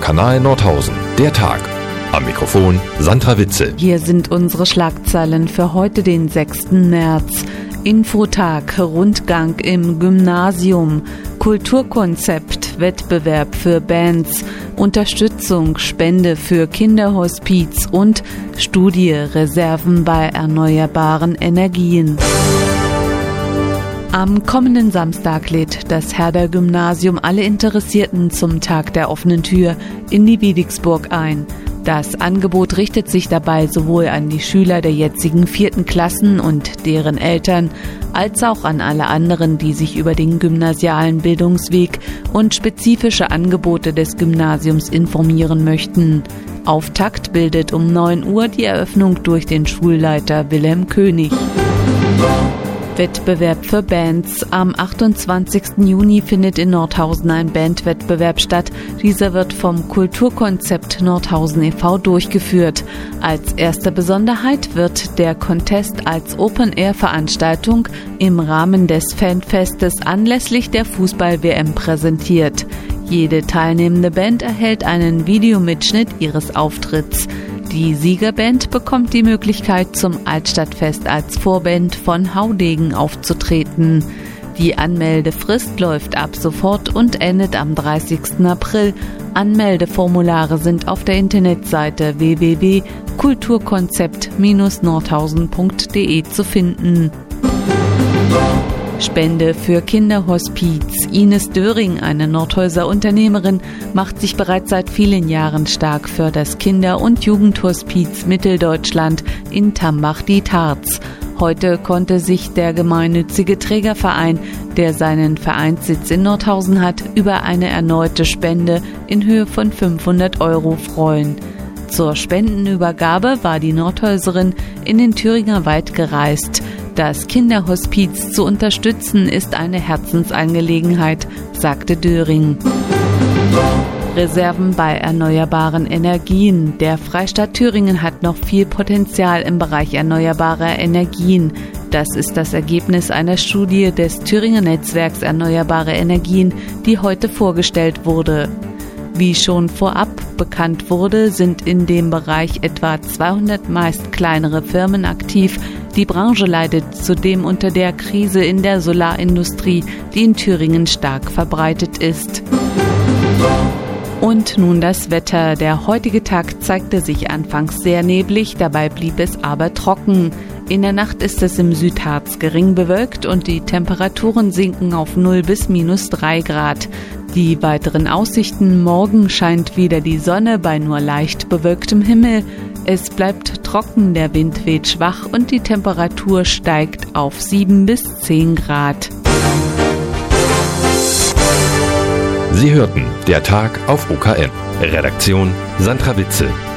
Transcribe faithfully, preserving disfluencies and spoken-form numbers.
Kanal Nordhausen, der Tag. Am Mikrofon Sandra Witzel. Hier sind unsere Schlagzeilen für heute, den sechsten März. Infotag, Rundgang im Gymnasium, Kulturkonzept, Wettbewerb für Bands, Unterstützung, Spende für Kinderhospiz und Studie, Reserven bei erneuerbaren Energien. Am kommenden Samstag lädt das Herder-Gymnasium alle Interessierten zum Tag der offenen Tür in die Wiedixburg ein. Das Angebot richtet sich dabei sowohl an die Schüler der jetzigen vierten Klassen und deren Eltern, als auch an alle anderen, die sich über den gymnasialen Bildungsweg und spezifische Angebote des Gymnasiums informieren möchten. Auftakt bildet um neun Uhr die Eröffnung durch den Schulleiter Wilhelm König. Wettbewerb für Bands. Am achtundzwanzigsten Juni findet in Nordhausen ein Bandwettbewerb statt. Dieser wird vom Kulturkonzept Nordhausen e V durchgeführt. Als erste Besonderheit wird der Contest als Open-Air-Veranstaltung im Rahmen des Fanfestes anlässlich der Fußball-W M präsentiert. Jede teilnehmende Band erhält einen Videomitschnitt ihres Auftritts. Die Siegerband bekommt die Möglichkeit, zum Altstadtfest als Vorband von Haudegen aufzutreten. Die Anmeldefrist läuft ab sofort und endet am dreißigsten April. Anmeldeformulare sind auf der Internetseite w w w punkt kulturkonzept Bindestrich nordhausen punkt d e zu finden. Spende für Kinderhospiz. Ines Döring, eine Nordhäuser Unternehmerin, macht sich bereits seit vielen Jahren stark für das Kinder- und Jugendhospiz Mitteldeutschland in Tambach-Dietharz. Heute konnte sich der gemeinnützige Trägerverein, der seinen Vereinssitz in Nordhausen hat, über eine erneute Spende in Höhe von fünfhundert Euro freuen. Zur Spendenübergabe war die Nordhäuserin in den Thüringer Wald gereist. Das Kinderhospiz zu unterstützen ist eine Herzensangelegenheit, sagte Döring. Reserven bei erneuerbaren Energien. Der Freistaat Thüringen hat noch viel Potenzial im Bereich erneuerbarer Energien. Das ist das Ergebnis einer Studie des Thüringer Netzwerks Erneuerbare Energien, die heute vorgestellt wurde. Wie schon vorab bekannt wurde, sind in dem Bereich etwa zweihundert meist kleinere Firmen aktiv. Die Branche leidet zudem unter der Krise in der Solarindustrie, die in Thüringen stark verbreitet ist. Und nun das Wetter. Der heutige Tag zeigte sich anfangs sehr neblig, dabei blieb es aber trocken. In der Nacht ist es im Südharz gering bewölkt und die Temperaturen sinken auf null bis minus drei Grad. Die weiteren Aussichten: Morgen scheint wieder die Sonne bei nur leicht bewölktem Himmel. Es bleibt trocken, der Wind weht schwach und die Temperatur steigt auf sieben bis zehn Grad. Sie hörten der Tag auf O K N. Redaktion Sandra Witzel.